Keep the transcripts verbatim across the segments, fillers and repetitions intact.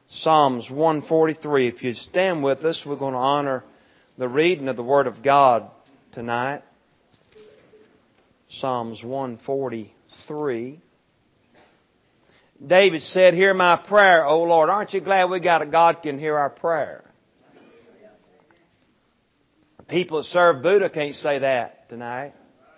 Psalms one forty-three. If you'd stand with us, we're going to honor the reading of the Word of God tonight. Psalms one forty-three. David said, "Hear my prayer, O Lord." Aren't you glad we got a God who can hear our prayer? People that serve Buddha can't say that tonight.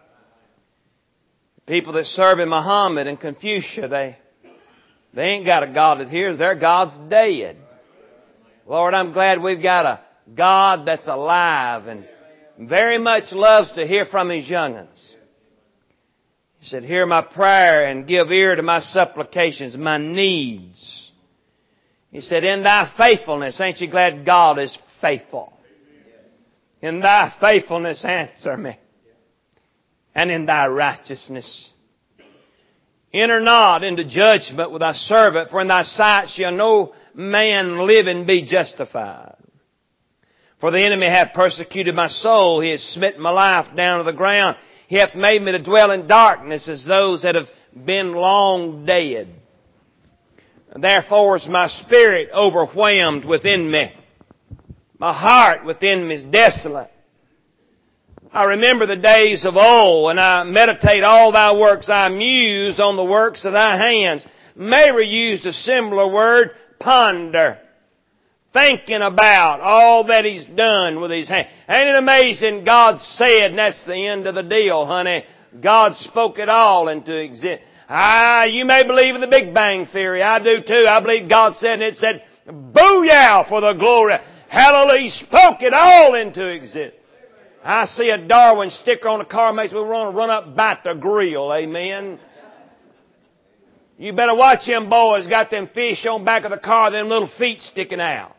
People that serve in Muhammad and Confucius, they, they ain't got a God that hears. Their God's dead. Lord, I'm glad we've got a God that's alive and very much loves to hear from His young'uns. He said, "Hear my prayer and give ear to my supplications, my needs." He said, "In Thy faithfulness," ain't you glad God is faithful? "In Thy faithfulness answer me, and in Thy righteousness. Enter not into judgment with Thy servant, for in Thy sight shall no man living be justified. For the enemy hath persecuted my soul. He has smitten my life down to the ground. He hath made me to dwell in darkness as those that have been long dead. Therefore is my spirit overwhelmed within me. My heart within me is desolate. I remember the days of old, and I meditate all Thy works. I muse on the works of Thy hands." Mary used a similar word, ponder. Thinking about all that He's done with His hand. Ain't it amazing? God said, and that's the end of the deal, honey. God spoke it all into existence. Ah, you may believe in the Big Bang Theory. I do too. I believe God said, and it said, "Booyah for the glory." Hallelujah. He spoke it all into existence. I see a Darwin sticker on a car, makes me want to run up and bite the grill. Amen. You better watch them boys. Got them fish on the back of the car, them little feet sticking out.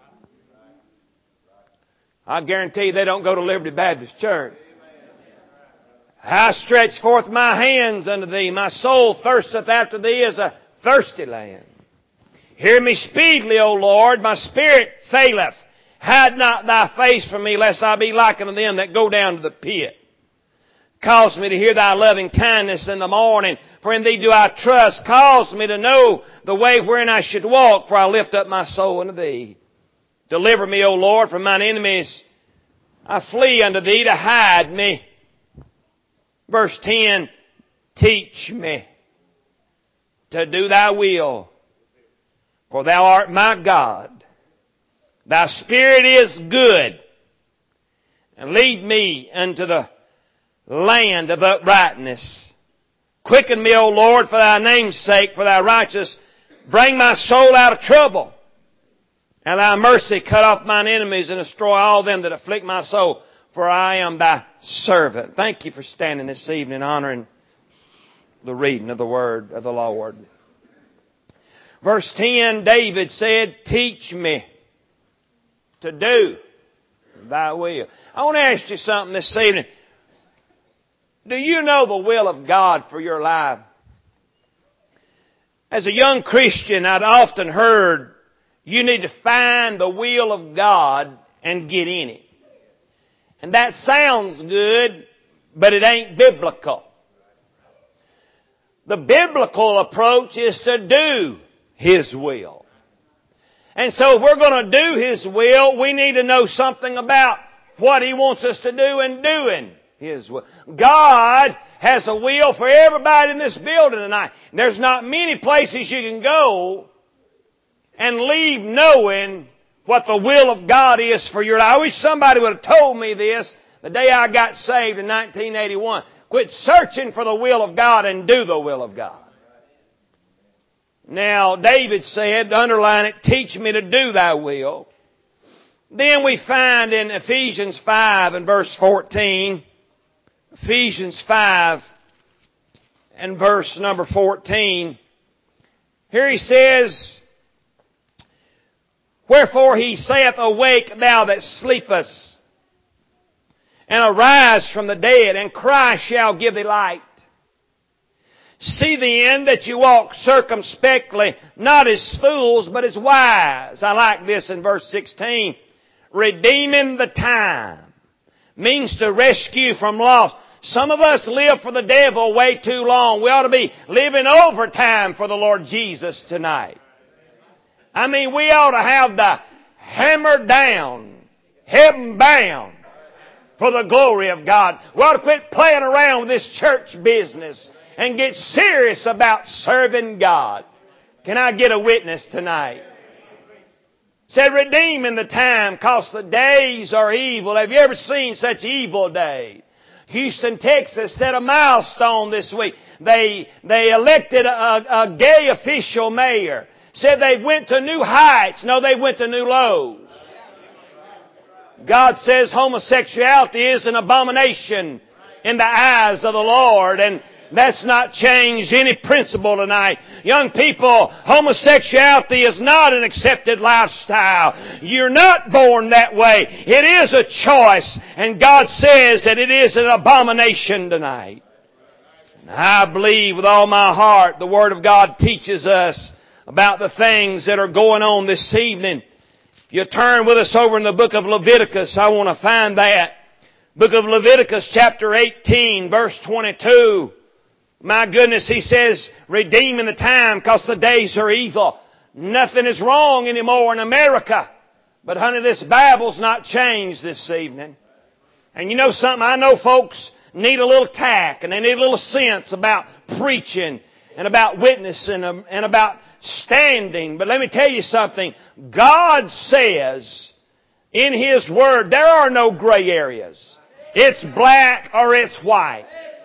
I guarantee you they don't go to Liberty Baptist Church. "I stretch forth my hands unto Thee. My soul thirsteth after Thee as a thirsty land. Hear me speedily, O Lord. My spirit faileth. Hide not Thy face from me, lest I be like unto them that go down to the pit. Cause me to hear Thy loving kindness in the morning, for in Thee do I trust. Cause me to know the way wherein I should walk, for I lift up my soul unto Thee. Deliver me, O Lord, from mine enemies. I flee unto Thee to hide me." Verse ten, "Teach me to do Thy will, for Thou art my God. Thy Spirit is good, and lead me unto the land of uprightness. Quicken me, O Lord, for Thy name's sake, for Thy righteousness. Bring my soul out of trouble. And Thy mercy cut off mine enemies and destroy all them that afflict my soul, for I am Thy servant." Thank you for standing this evening honoring the reading of the Word of the Lord. Verse ten, David said, "Teach me to do Thy will." I want to ask you something this evening. Do you know the will of God for your life? As a young Christian, I'd often heard, you need to find the will of God and get in it. And that sounds good, but it ain't biblical. The biblical approach is to do His will. And so if we're going to do His will, we need to know something about what He wants us to do in doing His will. God has a will for everybody in this building tonight. There's not many places you can go and leave knowing what the will of God is for your life. I wish somebody would have told me this the day I got saved in nineteen eighty-one. Quit searching for the will of God and do the will of God. Now, David said, underline it, "Teach me to do Thy will." Then we find in Ephesians five and verse fourteen, Ephesians five and verse number fourteen, here he says, "Wherefore He saith, Awake, thou that sleepest, and arise from the dead, and Christ shall give thee light. See the end that you walk circumspectly, not as fools, but as wise." I like this in verse sixteen. "Redeeming the time." Means to rescue from loss. Some of us live for the devil way too long. We ought to be living overtime for the Lord Jesus tonight. I mean, we ought to have the hammer down, heaven bound for the glory of God. We ought to quit playing around with this church business and get serious about serving God. Can I get a witness tonight? Said, redeem in the time, cause the days are evil. Have you ever seen such evil days? Houston, Texas set a milestone this week. They, they elected a, a gay official mayor. Said they went to new heights. No, they went to new lows. God says homosexuality is an abomination in the eyes of the Lord, and that's not changed any principle tonight. Young people, homosexuality is not an accepted lifestyle. You're not born that way. It is a choice, and God says that it is an abomination tonight. And I believe with all my heart the Word of God teaches us about the things that are going on this evening. If you turn with us over in the book of Leviticus, I want to find that. Book of Leviticus chapter eighteen, verse twenty-two. My goodness, he says, redeem in the time because the days are evil. Nothing is wrong anymore in America. But honey, this Bible's not changed this evening. And you know something? I know folks need a little tact and they need a little sense about preaching and about witnessing and about standing. But let me tell you something. God says in His Word there are no gray areas. It's black or it's white.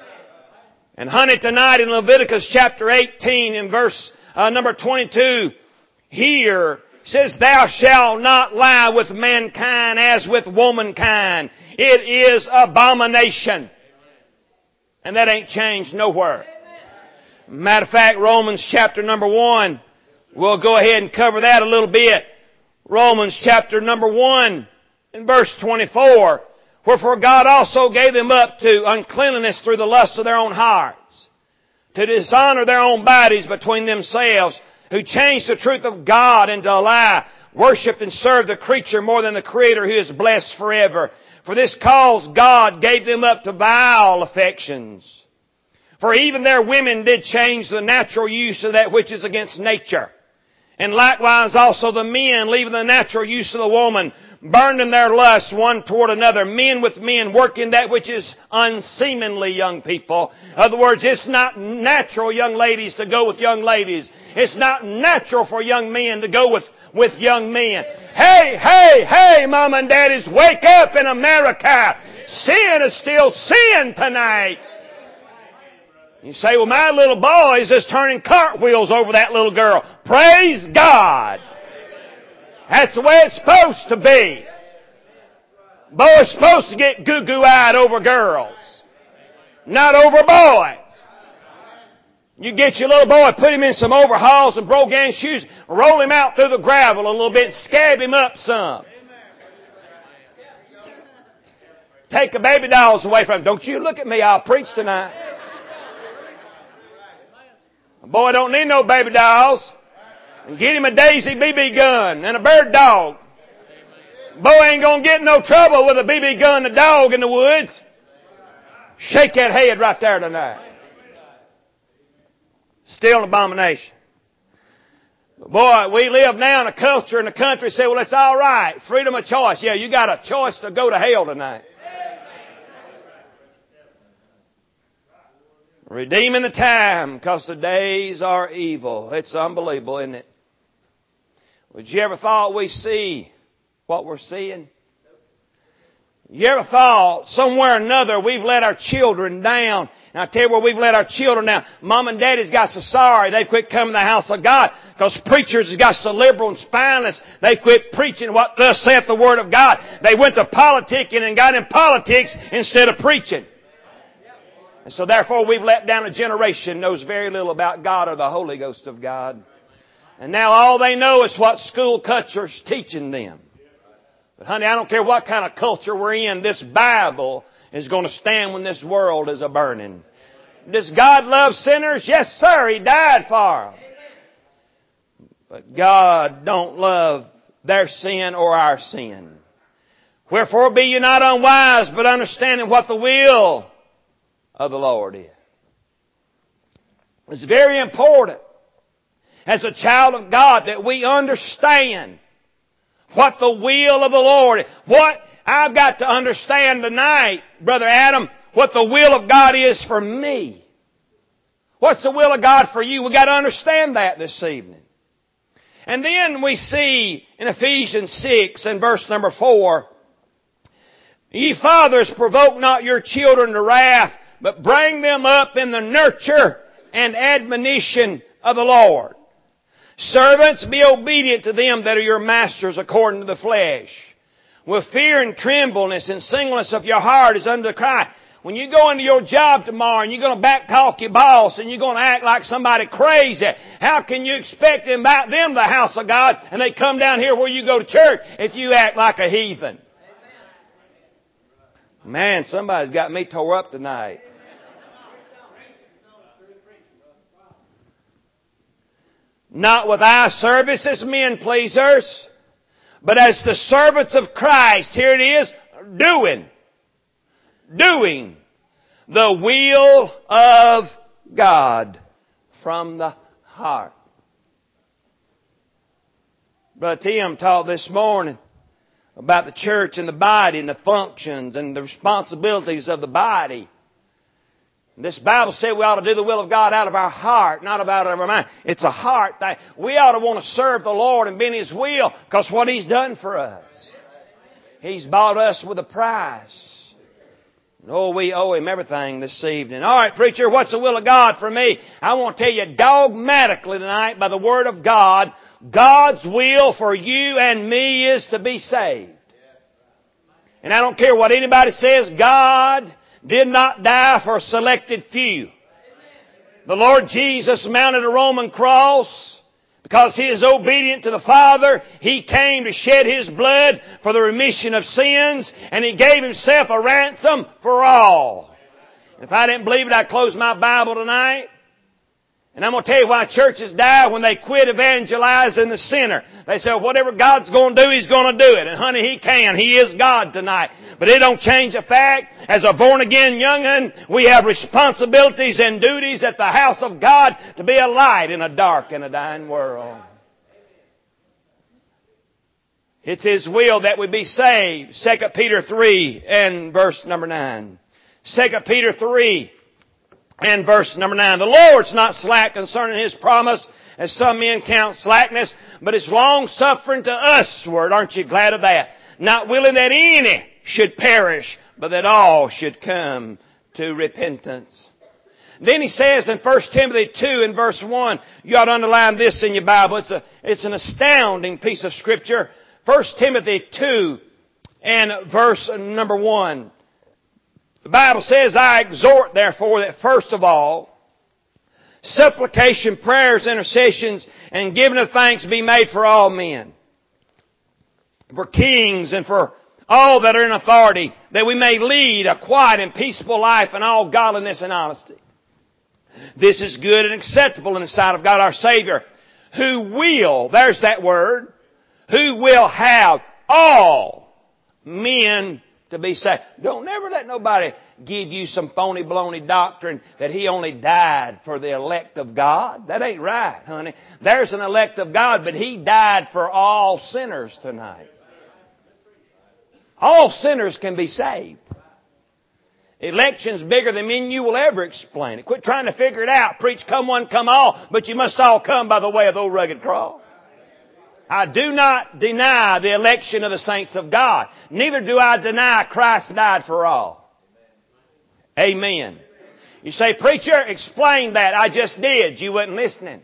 And honey, tonight in Leviticus chapter eighteen in verse uh, number twenty-two, here says, thou shalt not lie with mankind as with womankind. It is abomination. And that ain't changed nowhere. Matter of fact, Romans chapter number one, we'll go ahead and cover that a little bit. Romans chapter number one in verse twenty-four. Wherefore God also gave them up to uncleanness through the lust of their own hearts, to dishonor their own bodies between themselves, who changed the truth of God into a lie, worshipped and served the creature more than the Creator who is blessed forever. For this cause God gave them up to vile affections. For even their women did change the natural use of that which is against nature. And likewise also the men, leaving the natural use of the woman, burned in their lust one toward another, men with men, working that which is unseemly, young people. In other words, it's not natural, young ladies, to go with young ladies. It's not natural for young men to go with, with young men. Hey, hey, hey, mom and daddies, wake up in America. Sin is still sin tonight. You say, well, my little boy is just turning cartwheels over that little girl. Praise God. That's the way it's supposed to be. Boys supposed to get goo-goo-eyed over girls, not over boys. You get your little boy, put him in some overalls and brogan shoes, roll him out through the gravel a little bit, scab him up some. Take the baby dolls away from him. Don't you look at me, I'll preach tonight. A boy don't need no baby dolls. And get him a Daisy B B gun and a bird dog. Boy ain't gonna get in no trouble with a B B gun and a dog in the woods. Shake that head right there tonight. Still an abomination. But boy, we live now in a culture in the country say, well, it's all right. Freedom of choice. Yeah, you got a choice to go to hell tonight. Redeeming the time because the days are evil. It's unbelievable, isn't it? Would you ever thought we see what we're seeing? You ever thought somewhere or another we've let our children down? And I tell you where we've let our children down. Mom and daddy's got so sorry they've quit coming to the house of God because preachers has got so liberal and spineless they quit preaching what thus saith the Word of God. They went to politicking and got in politics instead of preaching. And so therefore we've let down a generation that knows very little about God or the Holy Ghost of God. And now all they know is what school culture's teaching them. But honey, I don't care what kind of culture we're in, this Bible is going to stand when this world is a-burning. Does God love sinners? Yes, sir. He died for them. But God don't love their sin or our sin. Wherefore be ye not unwise, but understanding what the will of the Lord is. It's very important as a child of God that we understand what the will of the Lord is. What I've got to understand tonight, Brother Adam, what the will of God is for me. What's the will of God for you? We've got to understand that this evening. And then we see in Ephesians six and verse number four, Ye fathers, provoke not your children to wrath, but bring them up in the nurture and admonition of the Lord. Servants, be obedient to them that are your masters according to the flesh, with fear and trembleness and singleness of your heart as unto Christ. When you go into your job tomorrow and you're going to backtalk your boss and you're going to act like somebody crazy, how can you expect to invite them to the house of God and they come down here where you go to church if you act like a heathen? Man, somebody's got me tore up tonight. Not with eye service as men pleasers, but as the servants of Christ. Here it is, doing. Doing the will of God from the heart. Brother Tim taught this morning about the church and the body and the functions and the responsibilities of the body. This Bible said we ought to do the will of God out of our heart, not out of our mind. It's a heart thing. We ought to want to serve the Lord and be in His will because what He's done for us. He's bought us with a price. Oh, we owe Him everything this evening. All right, preacher, what's the will of God for me? I want to tell you dogmatically tonight by the Word of God, God's will for you and me is to be saved. And I don't care what anybody says, God did not die for a selected few. The Lord Jesus mounted a Roman cross because He is obedient to the Father. He came to shed His blood for the remission of sins, and He gave Himself a ransom for all. And if I didn't believe it, I'd close my Bible tonight. And I'm going to tell you why churches die when they quit evangelizing the sinner. They say, whatever God's going to do, He's going to do it. And honey, He can. He is God tonight. But it don't change the fact, as a born-again young'un, we have responsibilities and duties at the house of God to be a light in a dark and a dying world. It's His will that we be saved. Second Peter three and verse number nine. Second Peter three. And verse number nine, the Lord's not slack concerning His promise, as some men count slackness, but is long-suffering to usward. Aren't you glad of that? Not willing that any should perish, but that all should come to repentance. Then he says in First Timothy two and verse one, you ought to underline this in your Bible. It's a, it's an astounding piece of Scripture. First Timothy two and verse number one. The Bible says, I exhort therefore that first of all, supplication, prayers, intercessions, and giving of thanks be made for all men, for kings and for all that are in authority, that we may lead a quiet and peaceable life in all godliness and honesty. This is good and acceptable in the sight of God our Savior, who will, there's that word, who will have all men to be saved. Don't never let nobody give you some phony baloney doctrine that He only died for the elect of God. That ain't right, honey. There's an elect of God, but He died for all sinners tonight. All sinners can be saved. Election's bigger than me and you will ever explain it. Quit trying to figure it out. Preach, come one, come all, but you must all come by the way of the old rugged cross. I do not deny the election of the saints of God. Neither do I deny Christ died for all. Amen. You say, preacher, explain that. I just did. You wasn't listening.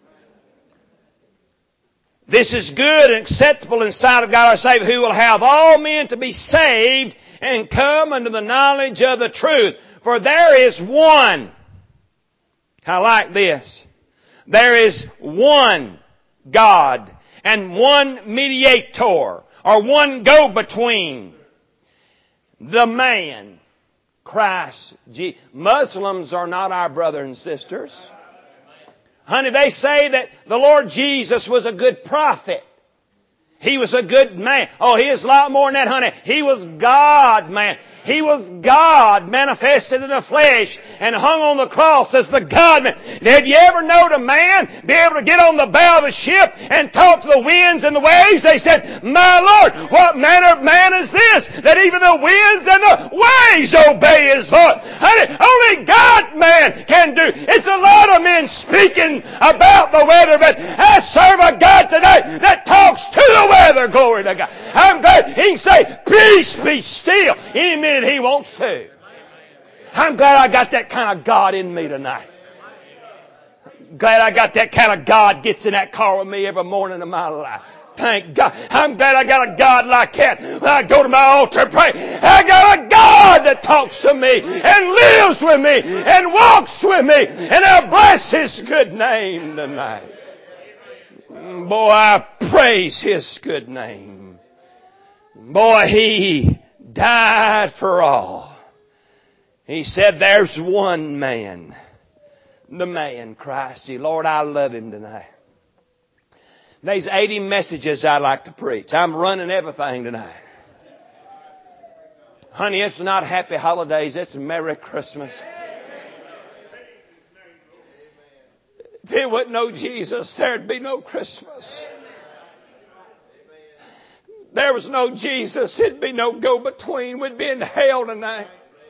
This is good and acceptable in the sight of God our Savior, who will have all men to be saved and come unto the knowledge of the truth. For there is one. I like this. There is one God and one mediator, or one go-between, the man, Christ Jesus. Muslims are not our brothers and sisters. Honey, they say that the Lord Jesus was a good prophet. He was a good man. Oh, he is a lot more than that, honey. He was God, man. He was God manifested in the flesh and hung on the cross as the God man. Did you ever know a man be able to get on the bow of a ship and talk to the winds and the waves? They said, my Lord, what manner of man is this that even the winds and the waves obey His voice? Honey, only God man can do. It's a lot of men speaking about the weather, but I serve a God today that talks to the weather. Glory to God. I'm glad He can say, peace, be still, any minute He wants to. I'm glad I got that kind of God in me tonight. Glad I got that kind of God gets in that car with me every morning of my life. Thank God. I'm glad I got a God like that. When I go to my altar and pray, I got a God that talks to me and lives with me and walks with me. And I bless His good name tonight. Boy, I praise His good name. Boy, He died for all. He said, there's one man. The man, Christ. Lord, I love Him tonight. There's eighty messages I'd like to preach. I'm running everything tonight. Honey, it's not happy holidays. It's Merry Christmas. If it wasn't no Jesus, there'd be no Christmas. There was no Jesus, it'd be no go-between. We'd be in hell tonight.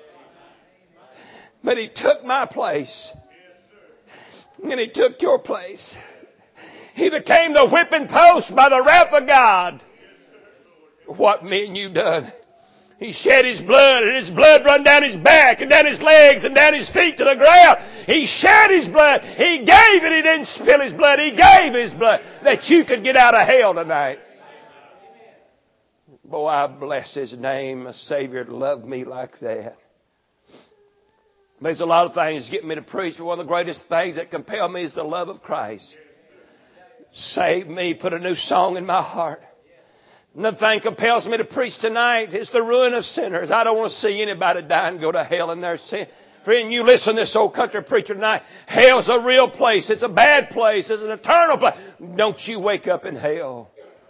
But He took my place. And He took your place. He became the whipping post by the wrath of God. What me and you done? He shed His blood, and His blood run down His back and down His legs and down His feet to the ground. He shed His blood. He gave it. He didn't spill His blood. He gave His blood that you could get out of hell tonight. Boy, I bless His name, a Savior that loved me like that. There's a lot of things that get me to preach, but one of the greatest things that compel me is the love of Christ. Save me, put a new song in my heart. Another thing compels me to preach tonight is the ruin of sinners. I don't want to see anybody die and go to hell in their sin. Friend, you listen to this old country preacher tonight. Hell's a real place. It's a bad place. It's an eternal place. Don't you wake up in hell.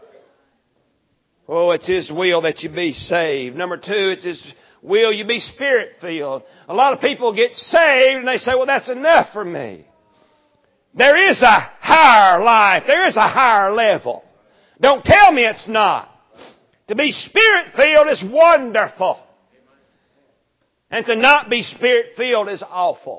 Oh, it's His will that you be saved. Number two, it's His will you be Spirit-filled. A lot of people get saved and they say, well, that's enough for me. There is a higher life. There is a higher level. Don't tell me it's not. To be Spirit-filled is wonderful. And to not be Spirit-filled is awful.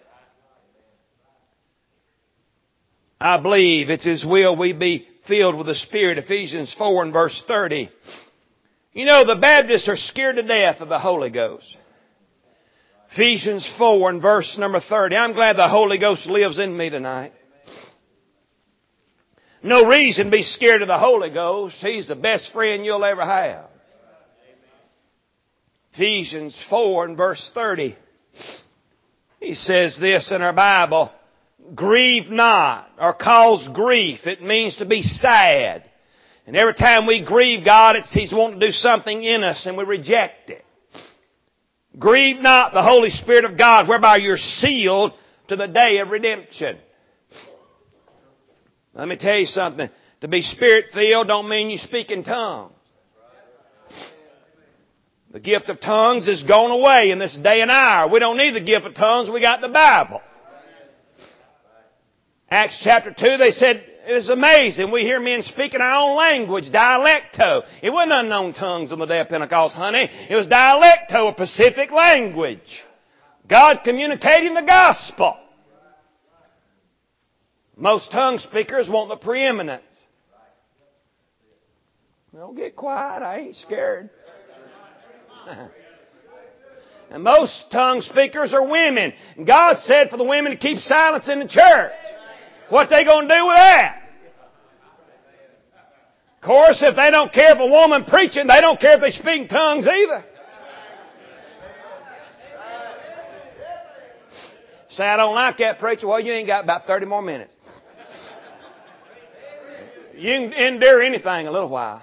I believe it's His will we be filled with the Spirit. Ephesians four and verse thirty. You know, the Baptists are scared to death of the Holy Ghost. Ephesians four and verse number thirty. I'm glad the Holy Ghost lives in me tonight. No reason to be scared of the Holy Ghost. He's the best friend you'll ever have. Ephesians four and verse thirty. He says this in our Bible. Grieve not, or cause grief. It means to be sad. And every time we grieve God, it's He's wanting to do something in us and we reject it. Grieve not the Holy Spirit of God, whereby you're sealed to the day of redemption. Let me tell you something. To be Spirit-filled don't mean you speak in tongues. The gift of tongues is gone away in this day and hour. We don't need the gift of tongues. We got the Bible. Acts chapter two, they said, it was amazing. We hear men speaking our own language, dialecto. It wasn't unknown tongues on the day of Pentecost, honey. It was dialecto, a Pacific language. God communicating the gospel. Most tongue speakers want the preeminence. Don't get quiet. I ain't scared. And most tongue speakers are women. God said for the women to keep silence in the church. What they going to do with that? Of course, if they don't care if a woman preaching, they don't care if they speak in tongues either. Say, I don't like that preacher. Well, you ain't got about thirty more minutes. You can endure anything a little while.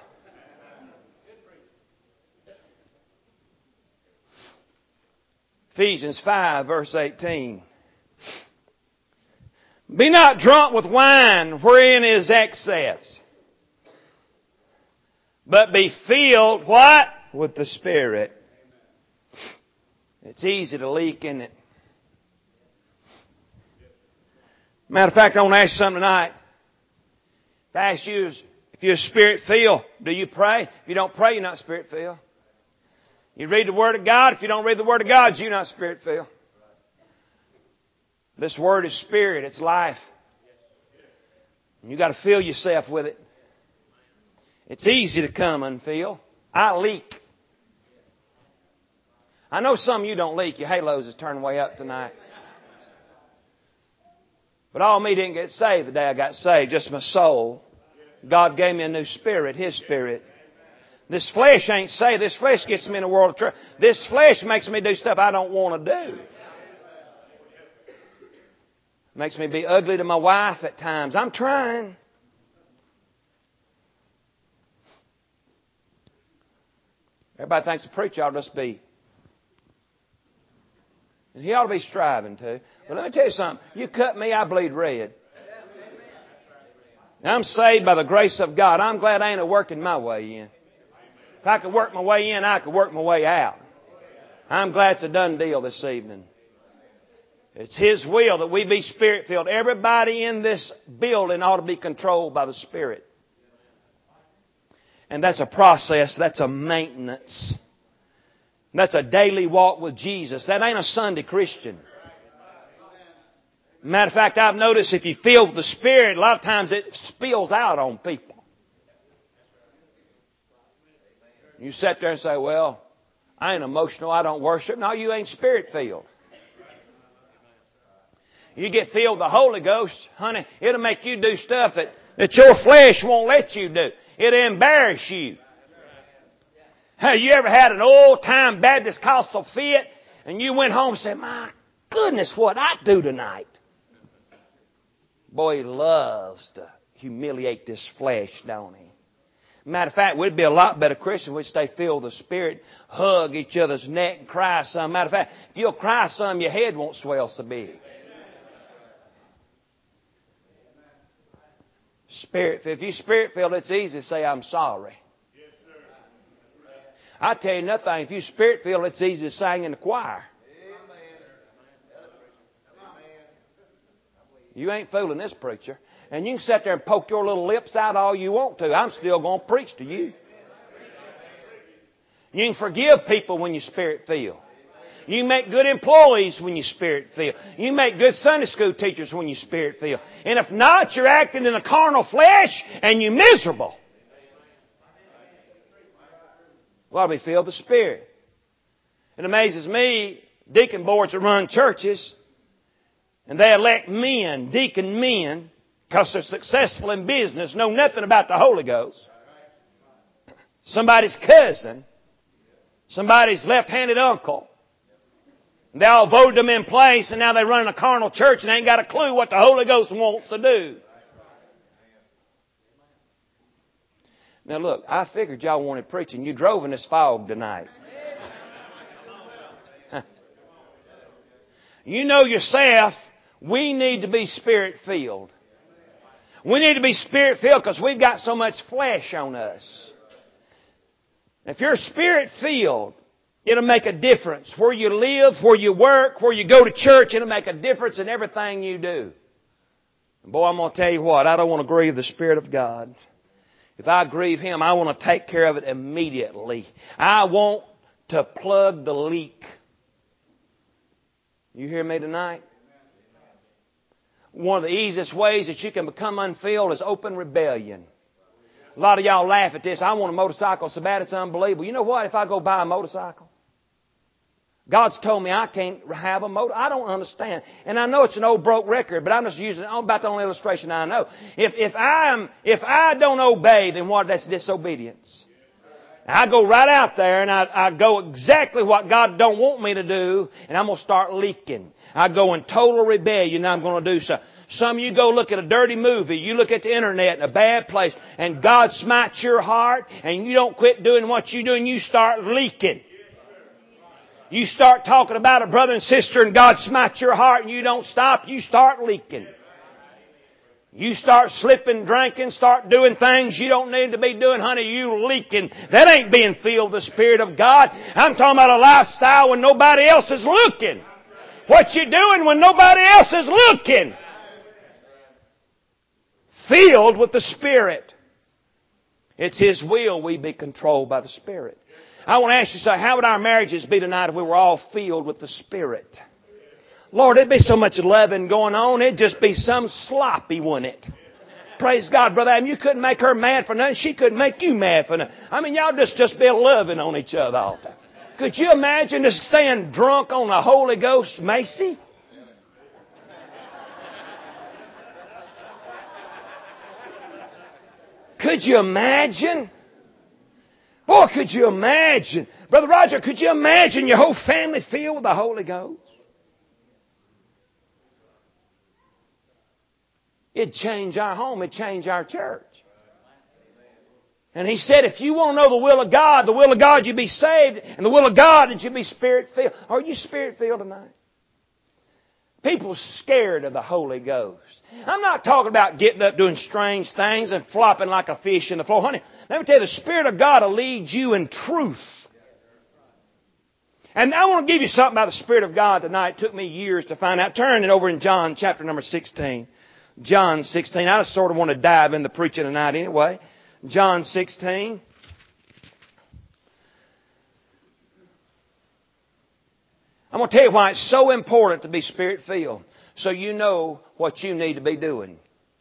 Ephesians five, verse eighteen. Be not drunk with wine, wherein is excess. but be filled, what? With the Spirit. It's easy to leak, isn't it? Matter of fact, I want to ask you something tonight. If I ask you, if you're Spirit-filled, do you pray? If you don't pray, you're not Spirit-filled. You read the Word of God. If you don't read the Word of God, you're not Spirit-filled. This Word is Spirit. It's life. And you've got to fill yourself with it. It's easy to come unfilled. I leak. I know some of you don't leak. Your halos is turned way up tonight. But all me didn't get saved the day I got saved. Just my soul. God gave me a new spirit. His Spirit. This flesh ain't saved. This flesh gets me in a world of trouble. This flesh makes me do stuff I don't want to do. Makes me be ugly to my wife at times. I'm trying. Everybody thinks the preacher ought to just be. And he ought to be striving to. But let me tell you something. You cut me, I bleed red. Now, I'm saved by the grace of God. I'm glad I ain't a working my way in. If I could work my way in, I could work my way out. I'm glad it's a done deal this evening. It's His will that we be Spirit-filled. Everybody in this building ought to be controlled by the Spirit. And that's a process. That's a maintenance. That's a daily walk with Jesus. That ain't a Sunday Christian. Matter of fact, I've noticed if you fill with the Spirit, a lot of times it spills out on people. You sit there and say, well, I ain't emotional, I don't worship. No, you ain't Spirit-filled. You get filled with the Holy Ghost, honey, it'll make you do stuff that, that your flesh won't let you do. It'll embarrass you. Hey, you ever had an old-time Baptist Costal fit and you went home and said, my goodness, what I do tonight? Boy, he loves to humiliate this flesh, don't he? Matter of fact, we'd be a lot better Christians. We'd stay filled with the Spirit, hug each other's neck and cry some. Matter of fact, if you'll cry some, your head won't swell so big. Spirit, if you're Spirit-filled, it's easy to say, I'm sorry. I tell you nothing, if you're Spirit-filled, it's easy to sing in the choir. You ain't fooling this preacher. And you can sit there and poke your little lips out all you want to. I'm still going to preach to you. You can forgive people when you're Spirit-filled. You can make good employees when you're Spirit-filled. You can make good Sunday school teachers when you're Spirit-filled. And if not, you're acting in the carnal flesh and you're miserable. Well, be filled with the Spirit. It amazes me, deacon boards that run churches, and they elect men, deacon men, because they're successful in business, know nothing about the Holy Ghost. Somebody's cousin, somebody's left-handed uncle. They all voted them in place, and now they run a carnal church and ain't got a clue what the Holy Ghost wants to do. Now look, I figured y'all wanted preaching. You drove in this fog tonight. You know yourself, we need to be Spirit-filled. We need to be Spirit-filled because we've got so much flesh on us. If you're Spirit-filled, it'll make a difference. Where you live, where you work, where you go to church, it'll make a difference in everything you do. And boy, I'm going to tell you what, I don't want to grieve the Spirit of God. If I grieve Him, I want to take care of it immediately. I want to plug the leak. You hear me tonight? One of the easiest ways that you can become unfilled is open rebellion. A lot of y'all laugh at this. I want a motorcycle so bad it's unbelievable. You know what? If I go buy a motorcycle, God's told me I can't have a motor. I don't understand. And I know it's an old broke record, but I'm just using about the only illustration I know. If, if I'm, if I don't obey, then what? That's disobedience. I go right out there and I, I go exactly what God don't want me to do, and I'm going to start leaking. I go in total rebellion and I'm going to do so. Some of you go look at a dirty movie, you look at the internet in a bad place, and God smites your heart, and you don't quit doing what you do, and you start leaking. You start talking about a brother and sister, and God smites your heart, and you don't stop, you start leaking. You start slipping, drinking, start doing things you don't need to be doing, honey, you leaking. That ain't being filled with the Spirit of God. I'm talking about a lifestyle when nobody else is looking. What you doing when nobody else is looking? Filled with the Spirit. It's His will we be controlled by the Spirit. I want to ask you something. How would our marriages be tonight if we were all filled with the Spirit? Lord, it'd be so much loving going on. It'd just be some sloppy, wouldn't it? Praise God, Brother Adam. You couldn't make her mad for nothing. She couldn't make you mad for nothing. I mean, y'all just, just be loving on each other all the time. Could you imagine just staying drunk on the Holy Ghost, Macy? Could you imagine? Boy, could you imagine? Brother Roger, could you imagine your whole family filled with the Holy Ghost? It'd change our home. It'd change our church. And he said, if you want to know the will of God, the will of God, you be saved. And the will of God, that you be Spirit-filled. Are you Spirit-filled tonight? People are scared of the Holy Ghost. I'm not talking about getting up doing strange things and flopping like a fish in the floor. Honey, let me tell you, the Spirit of God will lead you in truth. And I want to give you something about the Spirit of God tonight. It took me years to find out. Turn it over in John chapter number sixteen. John sixteen. I just sort of want to dive in the preaching tonight anyway. John sixteen. I'm going to tell you why it's so important to be Spirit-filled. So you know what you need to be doing.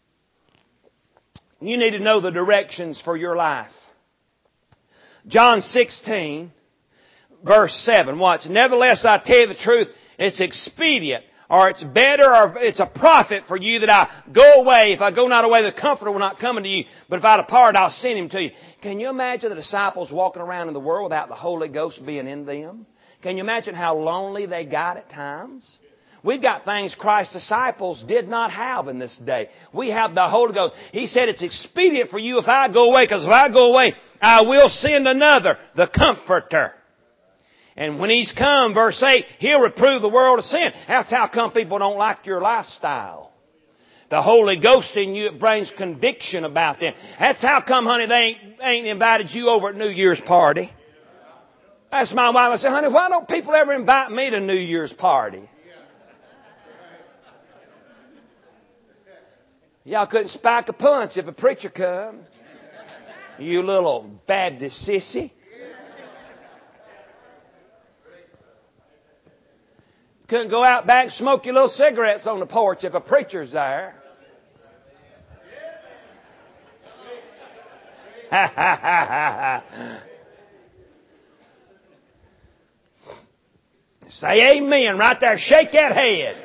You need to know the directions for your life. John sixteen, verse seven. Watch. Nevertheless, I tell you the truth, it's expedient, or it's better, or it's a profit for you that I go away. If I go not away, the Comforter will not come unto you. But if I depart, I'll send Him to you. Can you imagine the disciples walking around in the world without the Holy Ghost being in them? Can you imagine how lonely they got at times? We've got things Christ's disciples did not have in this day. We have the Holy Ghost. He said it's expedient for you if I go away, because if I go away, I will send another, the Comforter. And when He's come, verse eight, He'll reprove the world of sin. That's how come people don't like your lifestyle. The Holy Ghost in you, it brings conviction about them. That's how come, honey, they ain't, ain't invited you over at New Year's party. That's my wife. I said, honey, why don't people ever invite me to New Year's party? Y'all couldn't spike a punch if a preacher come. You little Baptist sissy. Couldn't go out back and smoke your little cigarettes on the porch if a preacher's there. Ha ha ha ha ha. Say amen right there. Shake that head.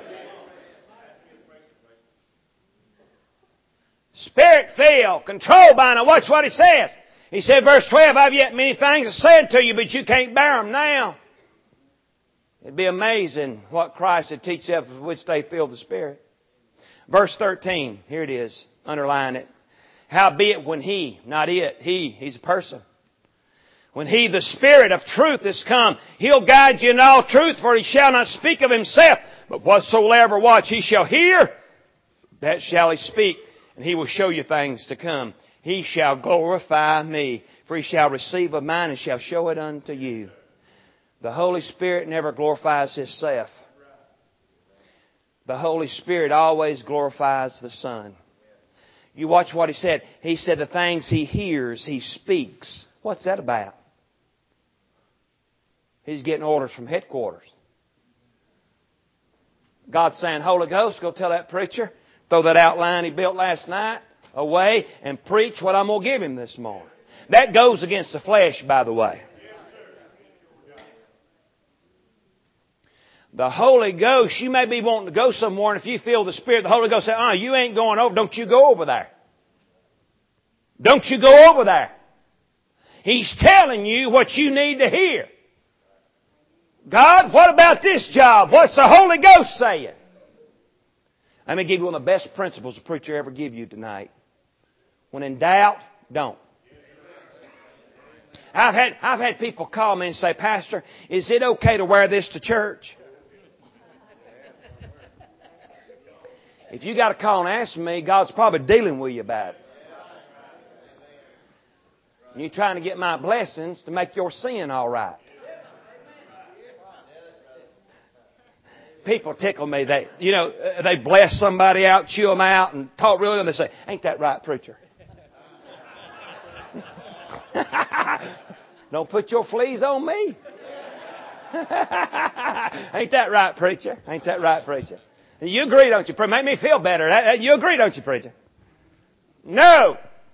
Spirit-filled, controlled by. Now watch what He says. He said, verse twelve, I've yet many things to say unto you, but you can't bear them now. It'd be amazing what Christ would teach them with which they filled the Spirit. Verse thirteen, here it is. Underline it. Howbeit when He, not it, He, He's a person. When He, the Spirit of truth, is come, He'll guide you in all truth, for He shall not speak of Himself, but whatsoever, watch, He shall hear, that shall He speak, and He will show you things to come. He shall glorify Me, for He shall receive of mine and shall show it unto you. The Holy Spirit never glorifies Himself. The Holy Spirit always glorifies the Son. You watch what He said. He said the things He hears, He speaks. What's that about? He's getting orders from headquarters. God's saying, Holy Ghost, go tell that preacher, throw that outline he built last night away and preach what I'm going to give him this morning. That goes against the flesh, by the way. The Holy Ghost, you may be wanting to go somewhere, and if you feel the Spirit, the Holy Ghost say, oh, you ain't going over. Don't you go over there. Don't you go over there. He's telling you what you need to hear. God, what about this job? What's the Holy Ghost saying? Let me give you one of the best principles the preacher ever give you tonight. When in doubt, don't. I've had, I've had people call me and say, Pastor, is it okay to wear this to church? If you got to call and ask me, God's probably dealing with you about it. You're trying to get my blessings to make your sin all right. People tickle me. They, you know, they bless somebody out, chew them out, and talk really, and they say, "Ain't that right, preacher?" Don't put your fleas on me. Ain't that right, preacher? Ain't that right, preacher? You agree, don't you? Make me feel better. You agree, don't you, preacher? No.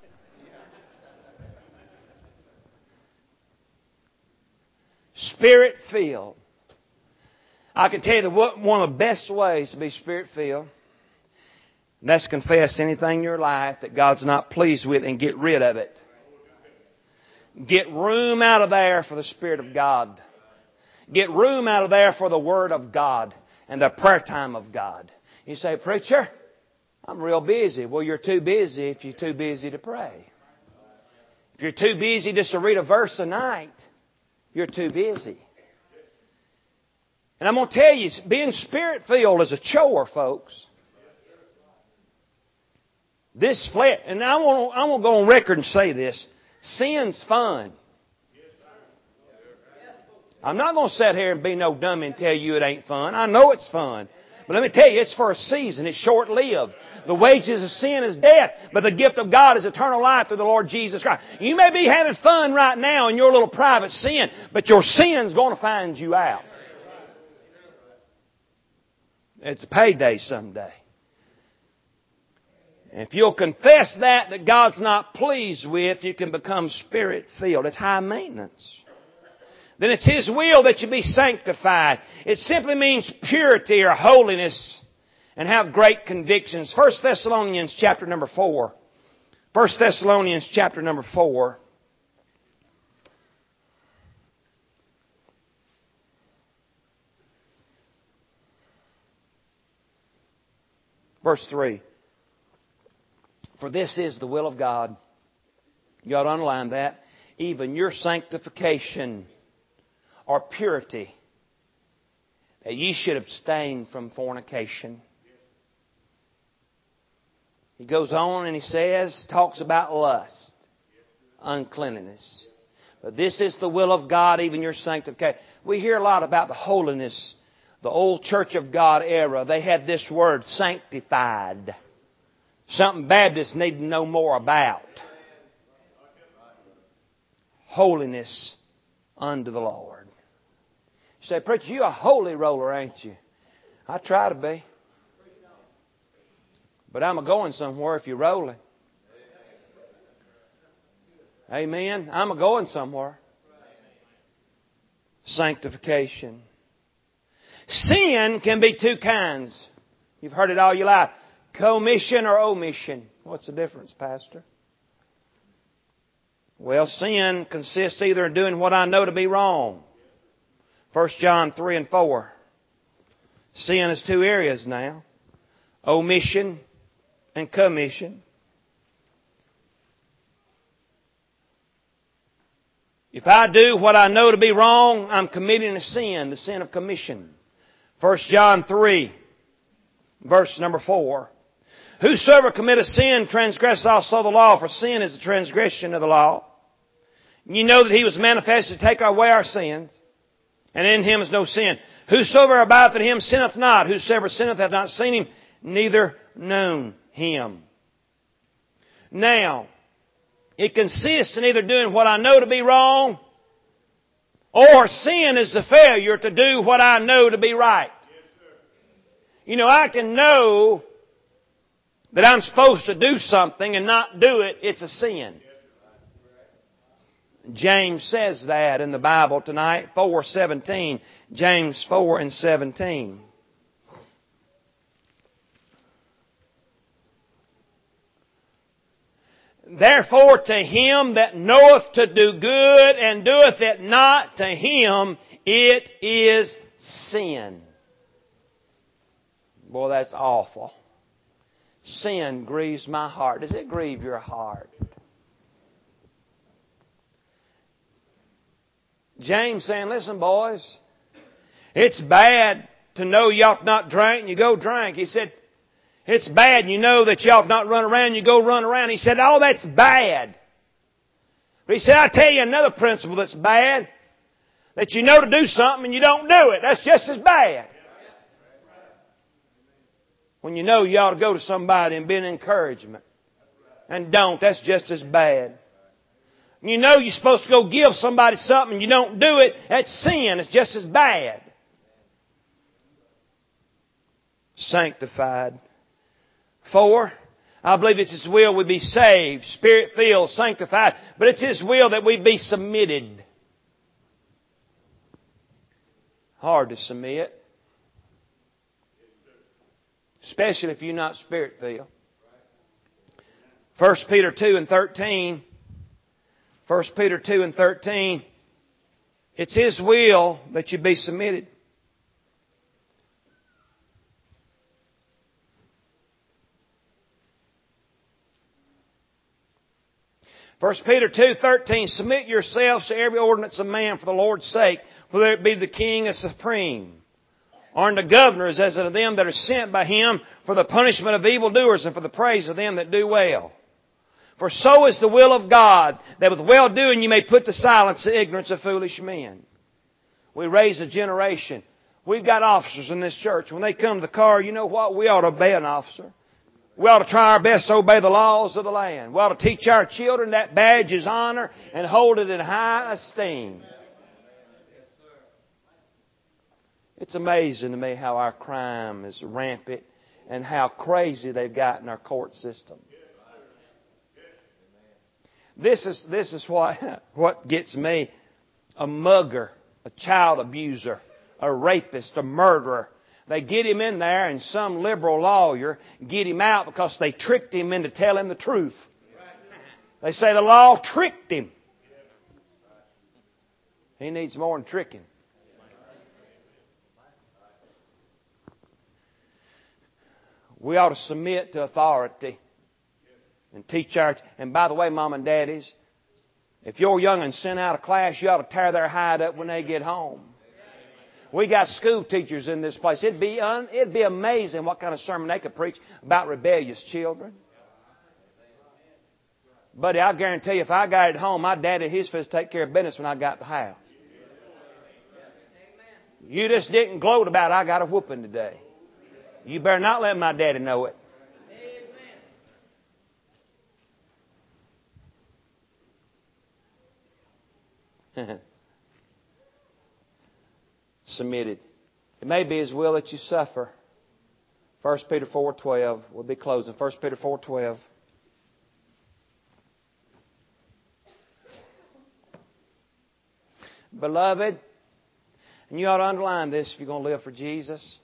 Spirit-filled. I can tell you that one of the best ways to be Spirit-filled, and that's confess anything in your life that God's not pleased with and get rid of it. Get room out of there for the Spirit of God. Get room out of there for the Word of God and the prayer time of God. You say, "Preacher, I'm real busy." Well, you're too busy if you're too busy to pray. If you're too busy just to read a verse a night, you're too busy. And I'm going to tell you, being Spirit-filled is a chore, folks. This flesh, and I want, I want to go on record and say this. Sin's fun. I'm not going to sit here and be no dummy and tell you it ain't fun. I know it's fun. But let me tell you, it's for a season. It's short-lived. The wages of sin is death, but the gift of God is eternal life through the Lord Jesus Christ. You may be having fun right now in your little private sin, but your sin's going to find you out. It's a payday someday. If you'll confess that, that God's not pleased with, you can become Spirit-filled. It's high maintenance. Then it's His will that you be sanctified. It simply means purity or holiness and have great convictions. First Thessalonians chapter number four. First Thessalonians chapter number four. Verse three. For this is the will of God. You ought to underline that. Even your sanctification or purity, that ye should abstain from fornication. He goes on and he says, talks about lust, uncleanness. But this is the will of God, even your sanctification. We hear a lot about the holiness. The old Church of God era, they had this word, sanctified. Something Baptists need to know more about. Holiness unto the Lord. You say, "Preacher, you're a holy roller, ain't you?" I try to be. But I'm a-going somewhere if you're rolling. Amen. I'm a-going somewhere. Sanctification. Sin can be two kinds. You've heard it all your life. Commission or omission. What's the difference, Pastor? Well, sin consists either in doing what I know to be wrong. First John three and four. Sin is two areas now. Omission and commission. If I do what I know to be wrong, I'm committing a sin, the sin of commission. First John three, verse number four. Whosoever committeth sin transgresseth also the law, for sin is the transgression of the law. You know that He was manifested to take away our sins, and in Him is no sin. Whosoever abideth in Him sinneth not. Whosoever sinneth hath not seen Him, neither known Him. Now, it consists in either doing what I know to be wrong, or sin is the failure to do what I know to be right. You know, I can know that I'm supposed to do something and not do it. It's a sin. James says that in the Bible tonight, four seventeen. James four and seventeen. Therefore to him that knoweth to do good and doeth it not, to him it is sin. Boy, that's awful. Sin grieves my heart. Does it grieve your heart? James saying, listen boys, it's bad to know you ought not drink and you go drink. He said, It's bad and you know that you ought not run around, you go run around. He said, oh, that's bad. But he said, I'll tell you another principle that's bad. That you know to do something and you don't do it. That's just as bad. When you know you ought to go to somebody and be an encouragement. And don't, that's just as bad. You know you're supposed to go give somebody something and you don't do it. That's sin. It's just as bad. Sanctified. Four, I believe it's His will we be saved, Spirit-filled, sanctified. But it's His will that we be submitted. Hard to submit. Especially if you're not Spirit-filled. First Peter two and thirteen. First Peter two and thirteen. It's His will that you be submitted. First Peter two thirteen, submit yourselves to every ordinance of man for the Lord's sake, whether it be the king as supreme, or unto governors as unto them that are sent by him for the punishment of evildoers and for the praise of them that do well. For so is the will of God, that with well-doing you may put to silence the ignorance of foolish men. We raise a generation. We've got officers in this church. When they come to the car, you know what? We ought to obey an officer. We ought to try our best to obey the laws of the land. We ought to teach our children that badge is honor and hold it in high esteem. It's amazing to me how our crime is rampant and how crazy they've gotten our court system. This is, this is what, what gets me. A mugger, a child abuser, a rapist, a murderer. They get him in there and some liberal lawyer get him out because they tricked him into telling the truth. They say the law tricked him. He needs more than tricking. We ought to submit to authority and teach our... And by the way, Mom and Daddies, if your young'uns sent out of class, you ought to tear their hide up when they get home. We got school teachers in this place. It'd be un, it'd be amazing what kind of sermon they could preach about rebellious children. Buddy, I guarantee you, if I got it home, my daddy, his fist take care of business when I got the house. You just didn't gloat about I got a whooping today. You better not let my daddy know it. Submitted. It may be His will that you suffer. First Peter four twelve. We'll be closing. First Peter four twelve. Beloved, and you ought to underline this if you're going to live for Jesus.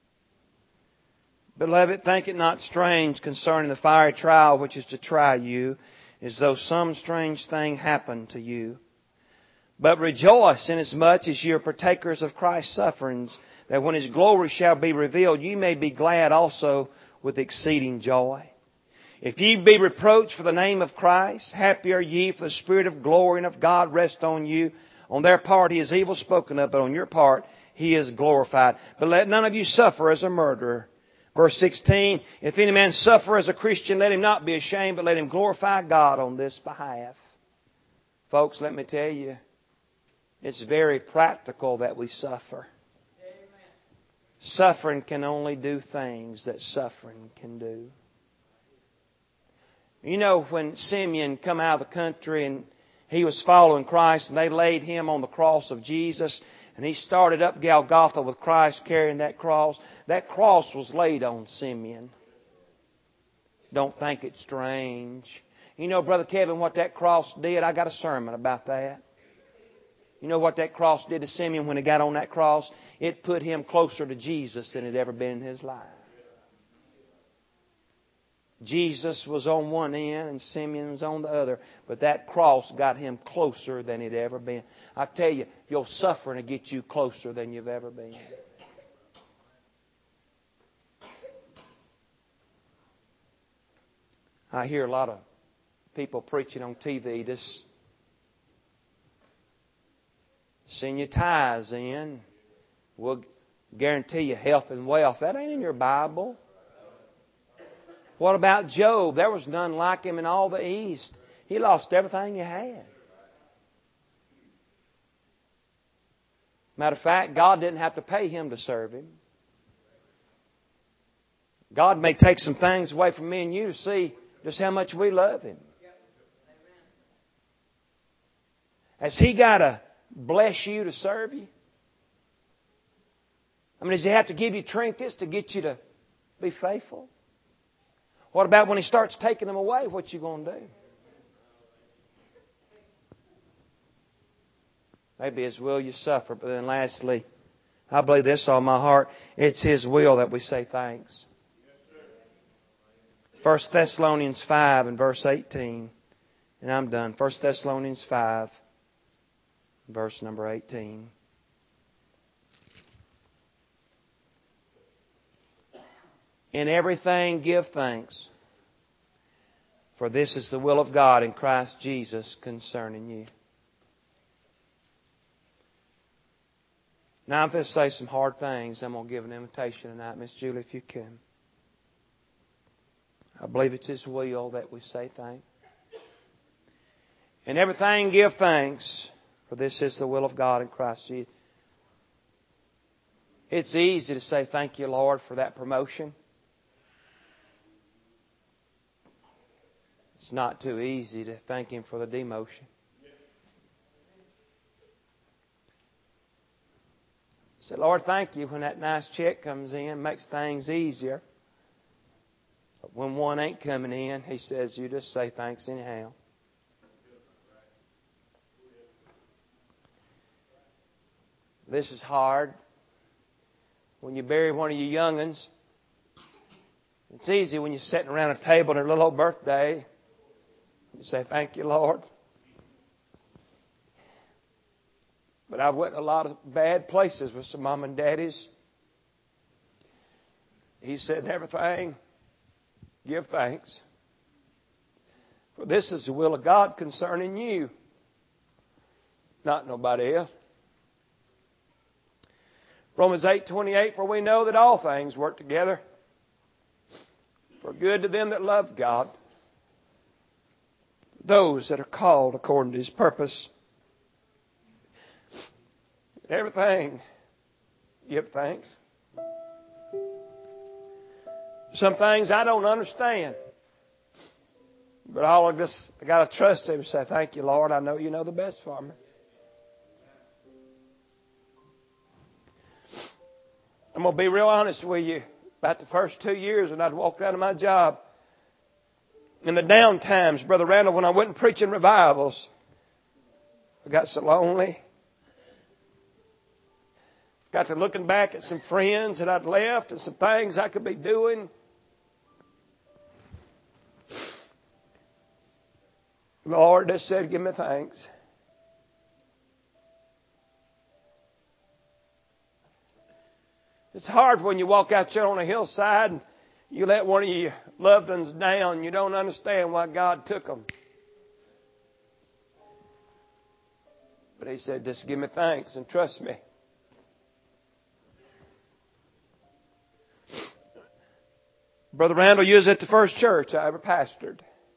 Beloved, think it not strange concerning the fiery trial which is to try you, as though some strange thing happened to you. But rejoice inasmuch as ye are partakers of Christ's sufferings, that when His glory shall be revealed, ye may be glad also with exceeding joy. If ye be reproached for the name of Christ, happy are ye, for the Spirit of glory and of God rest on you. On their part He is evil spoken of, but on your part He is glorified. But let none of you suffer as a murderer. Verse sixteen, if any man suffer as a Christian, let him not be ashamed, but let him glorify God on this behalf. Folks, let me tell you, it's very practical that we suffer. Amen. Suffering can only do things that suffering can do. You know, when Simeon come out of the country and he was following Christ and they laid him on the cross of Jesus and he started up Golgotha with Christ carrying that cross, that cross was laid on Simeon. Don't think it's strange. You know, Brother Kevin, what that cross did? I got a sermon about that. You know what that cross did to Simeon when he got on that cross? It put him closer to Jesus than it ever been in his life. Jesus was on one end and Simeon was on the other. But that cross got him closer than it ever been. I tell you, your suffering will get you closer than you've ever been. I hear a lot of people preaching on T V this. Send your tithes in. We'll guarantee you health and wealth. That ain't in your Bible. What about Job? There was none like him in all the east. He lost everything he had. Matter of fact, God didn't have to pay him to serve Him. God may take some things away from me and you to see just how much we love Him. Has He got to bless you to serve you? I mean, does He have to give you trinkets to get you to be faithful? What about when He starts taking them away? What you going to do? Maybe His will you suffer. But then lastly, I believe this on my heart. It's His will that we say thanks. First Thessalonians five and verse eighteen. And I'm done. First Thessalonians five, verse number eighteen. In everything give thanks, for this is the will of God in Christ Jesus concerning you. Now I'm going to say some hard things. I'm going to give an invitation tonight. Miss Julie, if you can. I believe it's His will that we say thanks. In everything give thanks, for this is the will of God in Christ Jesus. It's easy to say thank you, Lord, for that promotion. It's not too easy to thank Him for the demotion. Say, Lord, thank you when that nice check comes in, makes things easier. But when one ain't coming in, He says, you just say thanks anyhow. This is hard. When you bury one of your young'uns, it's easy when you're sitting around a table on their little old birthday. You say, thank you, Lord. But I've went a lot of bad places with some mom and daddies. He said, everything, give thanks. For this is the will of God concerning you, not nobody else. Romans eight twenty-eight, for we know that all things work together for good to them that love God, those that are called according to His purpose. Everything, give thanks. Some things I don't understand. But I'll just, I got to trust Him and say, thank you, Lord. I know you know the best for me. I'm going to be real honest with you. About the first two years when I'd walked out of my job, in the down times, Brother Randall, when I went preaching revivals, I got so lonely. Got to looking back at some friends that I'd left and some things I could be doing. The Lord just said, give me thanks. It's hard when you walk out there on a hillside and you let one of your loved ones down. You don't understand why God took them. But He said, just give me thanks and trust me. Brother Randall, you was at the first church I ever pastored.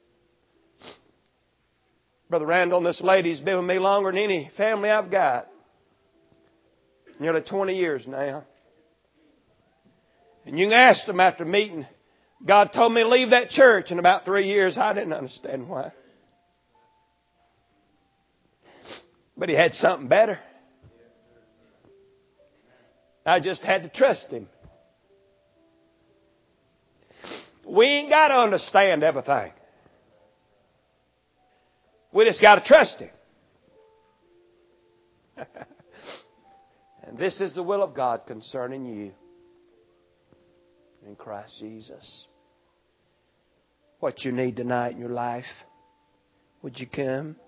Brother Randall and this lady's been with me longer than any family I've got. Nearly twenty years now. And you can ask them after meeting, God told me to leave that church in about three years. I didn't understand why. But He had something better. I just had to trust Him. We ain't got to understand everything. We just got to trust Him. And this is the will of God concerning you in Christ Jesus. What you need tonight in your life, would you come?